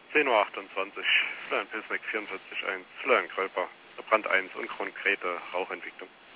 10:28 Uhr, Florian Pilsneck 44.1, Florian Krölper, Brand 1 und konkrete Rauchentwicklung.